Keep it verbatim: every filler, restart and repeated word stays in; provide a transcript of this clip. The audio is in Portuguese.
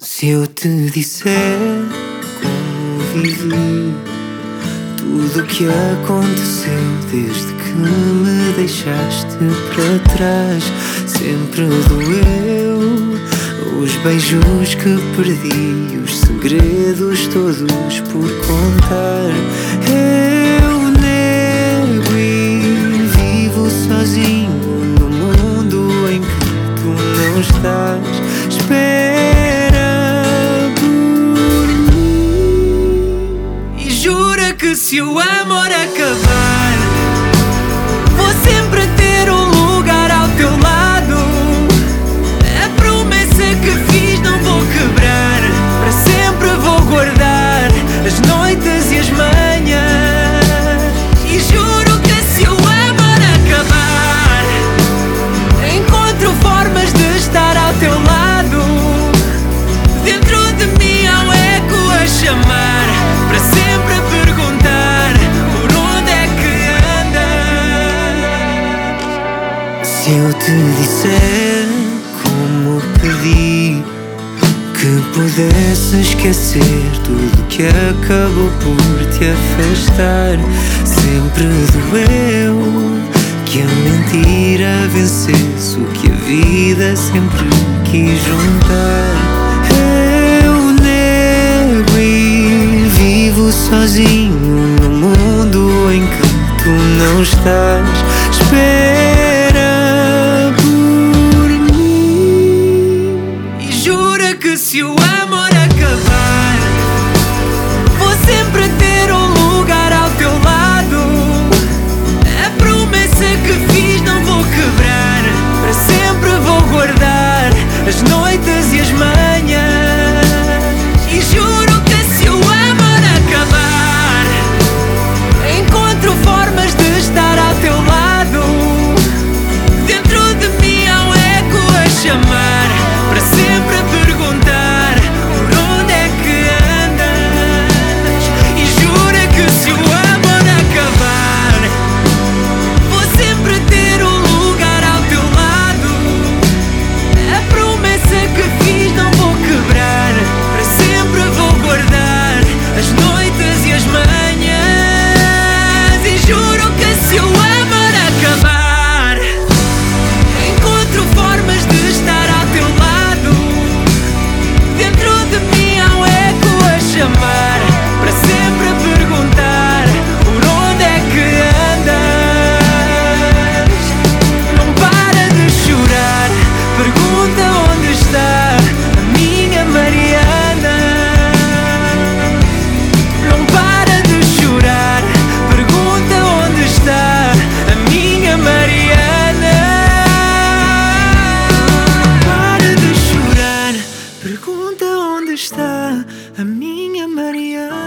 Se eu te disser como vivi tudo o que aconteceu desde que me deixaste para trás, sempre doeu. Os beijos que perdi, os segredos todos por contar. Eu nego e vivo sozinho no mundo em que tu não estás. Espera por mim e jura que se o amor acabar, vou sempre ter um lugar ao teu lado. A promessa que fiz não vou quebrar, para sempre vou guardar as noites e as manhãs. E juro que se o amor acabar, encontro formas de estar ao teu lado. Dentro de mim há um eco a chamar, para sempre a perguntar por onde é que andas. Se eu te disser como pedi que pudesse esquecer tudo que acabou por te afastar, sempre doeu que a mentira vencesse o que a vida sempre quis juntar. Eu nego e vivo sozinho no mundo em que tu não estás. Espera por mim e jura que se o amor acabar, vou sempre ter um lugar ao teu lado. A promessa que fiz não vou quebrar, para sempre vou guardar as noites e as manhãs. E juro que se o amor acabar, encontro formas de estar ao teu lado. Dentro de mim há um eco a chamar, para sempre a perguntar por onde é que andas. E jura que se o amor acabar, vou sempre ter um lugar ao teu lado. A promessa que fiz não vou quebrar, para sempre vou guardar as noites e as manhãs. E juro que se o amor acabar, encontro formas de estar ao teu lado. Dentro de mim há um eco a chamar, para sempre a perguntar por onde é que andas. Não para de chorar, pergunta onde está a minha Mariana. Não para de chorar, pergunta onde está a minha Mariana. Para de chorar, pergunta onde está a minha Mariana.